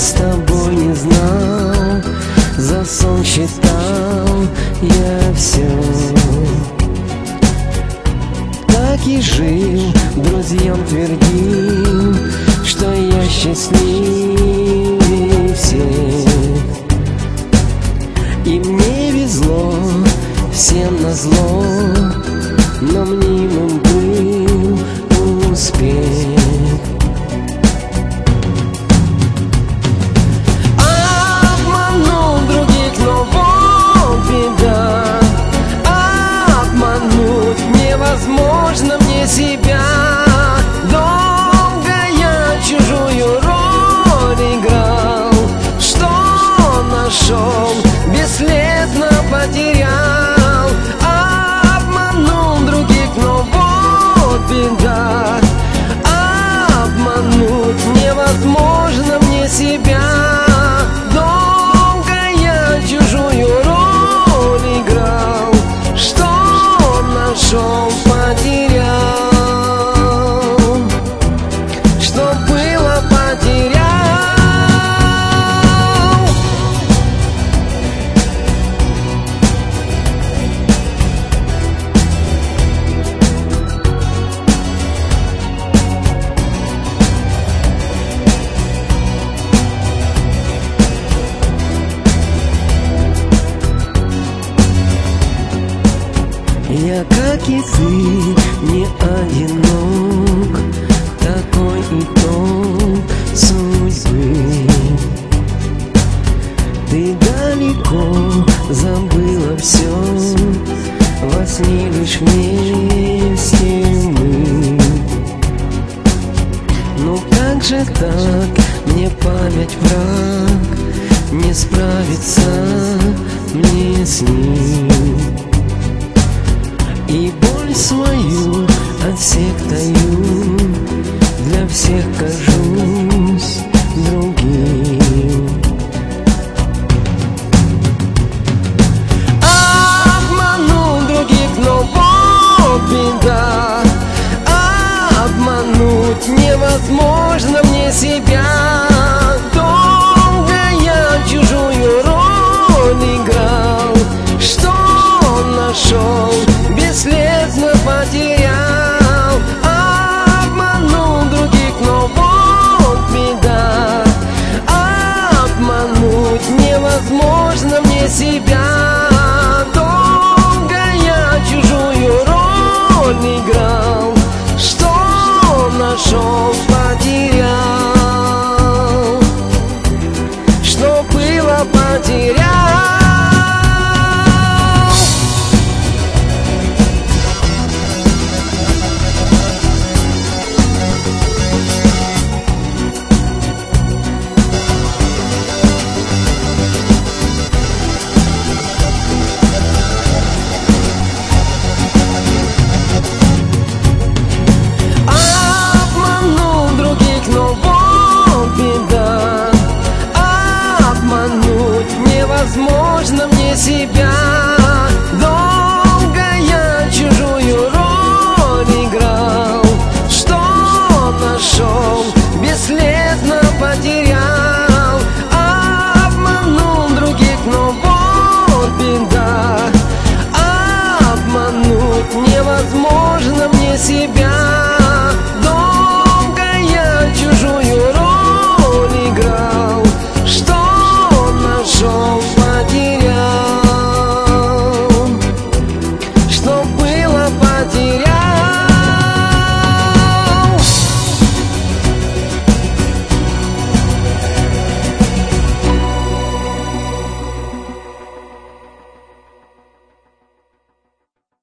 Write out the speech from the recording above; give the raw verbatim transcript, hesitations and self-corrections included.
с тобой не знал, за сон считал я все. Так и жил, друзьям твердил, что я счастливее всех. И мне везло, всем назло, но мнимым был успех. Обманул других, но вот беда. Обмануть невозможно мне себя. Долго я чужую роль играл, что нашел, бесследно потерял. Обманул других, но вот беда. Обмануть невозможно мне себя. Долго я чужую роль играл, что нашел, потерял, что было, потерял. Я, как и ты, не одинок, такой итог судьбы. Ты далеко забыла все, во сне лишь вместе мы. Ну как же так, мне память враг, не справиться мне с ним. И боль свою от всех таю, для всех кажусь другим. Обманул других, но вот беда. Обмануть невозможно мне себя. Долго я чужую роль играл, что нашел, бесследно потерял. Обманул других, но вот беда. Обмануть невозможно мне себя. Долго я чужую роль играл, что нашел, потерял, что было, потерял.